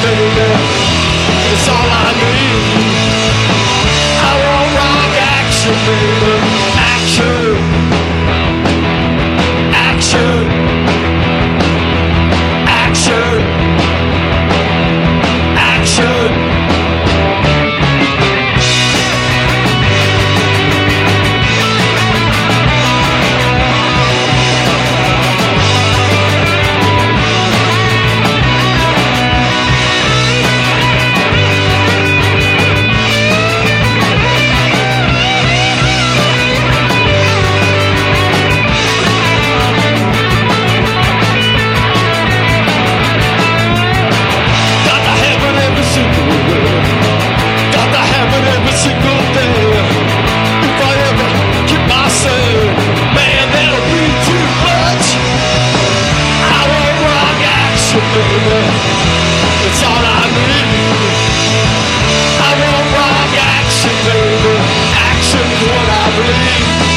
baby. It's all I need. I want rock action, baby. Action. Action. Action. Action. Every single day, if I ever keep myself, man, that'll be too much. I want rock action, baby. It's all I need. I want rock action, baby. Action's what I believe.